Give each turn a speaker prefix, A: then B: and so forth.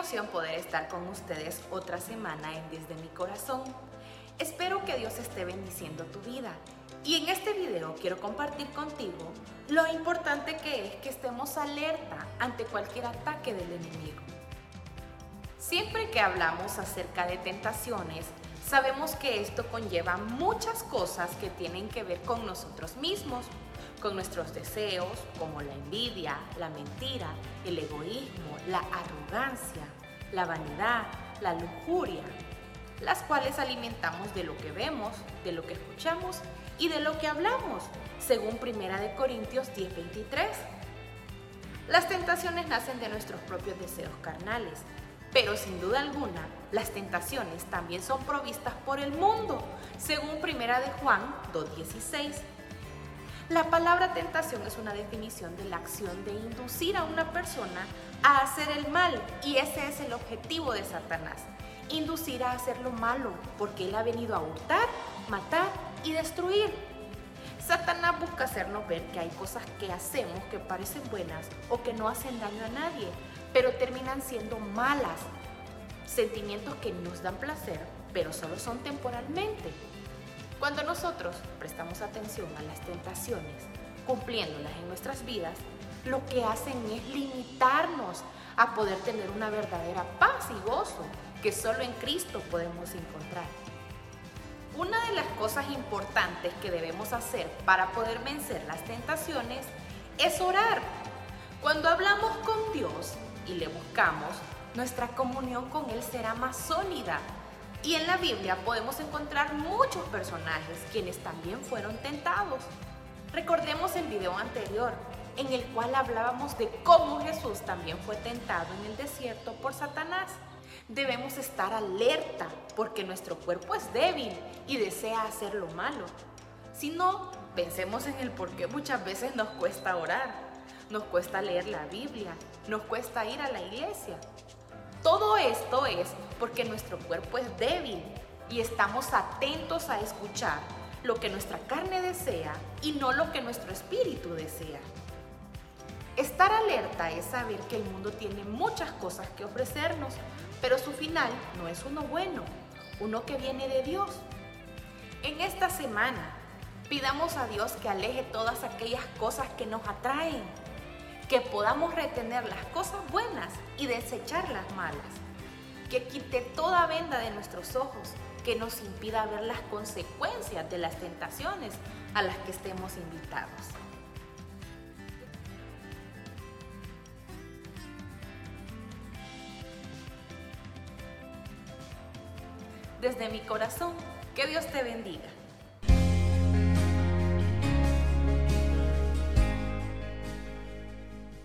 A: emoción poder estar con ustedes otra semana en Desde mi Corazón. Espero que Dios esté bendiciendo tu vida. Y en este video quiero compartir contigo lo importante que es que estemos alerta ante cualquier ataque del enemigo. Siempre que hablamos acerca de tentaciones, sabemos que esto conlleva muchas cosas que tienen que ver con nosotros mismos, con nuestros deseos, como la envidia, la mentira, el egoísmo, la arrogancia, la vanidad, la lujuria, las cuales alimentamos de lo que vemos, de lo que escuchamos y de lo que hablamos, según 1 Corintios 10:23. Las tentaciones nacen de nuestros propios deseos carnales, pero sin duda alguna, las tentaciones también son provistas por el mundo, según 1 Juan 2:16. La palabra tentación es una definición de la acción de inducir a una persona a hacer el mal, y ese es el objetivo de Satanás, inducir a hacer lo malo, porque él ha venido a hurtar, matar y destruir. Satanás busca hacernos ver que hay cosas que hacemos que parecen buenas o que no hacen daño a nadie, pero terminan siendo malas. Sentimientos que nos dan placer, pero solo son temporalmente. Cuando nosotros prestamos atención a las tentaciones, cumpliéndolas en nuestras vidas, lo que hacen es limitarnos a poder tener una verdadera paz y gozo que solo en Cristo podemos encontrar. Una de las cosas importantes que debemos hacer para poder vencer las tentaciones es orar. Cuando hablamos con Dios y le buscamos, nuestra comunión con Él será más sólida. Y en la Biblia podemos encontrar muchos personajes quienes también fueron tentados. Recordemos el video anterior, en el cual hablábamos de cómo Jesús también fue tentado en el desierto por Satanás. Debemos estar alerta porque nuestro cuerpo es débil y desea hacer lo malo. Si no, pensemos en el por qué muchas veces nos cuesta orar, nos cuesta leer la Biblia, nos cuesta ir a la iglesia. Todo esto es porque nuestro cuerpo es débil y estamos atentos a escuchar lo que nuestra carne desea y no lo que nuestro espíritu desea. Estar alerta es saber que el mundo tiene muchas cosas que ofrecernos, pero su final no es uno bueno, uno que viene de Dios. En esta semana, pidamos a Dios que aleje todas aquellas cosas que nos atraen, que podamos retener las cosas buenas y desechar las malas, que quite toda venda de nuestros ojos, que nos impida ver las consecuencias de las tentaciones a las que estemos invitados. Desde mi corazón, que Dios te bendiga.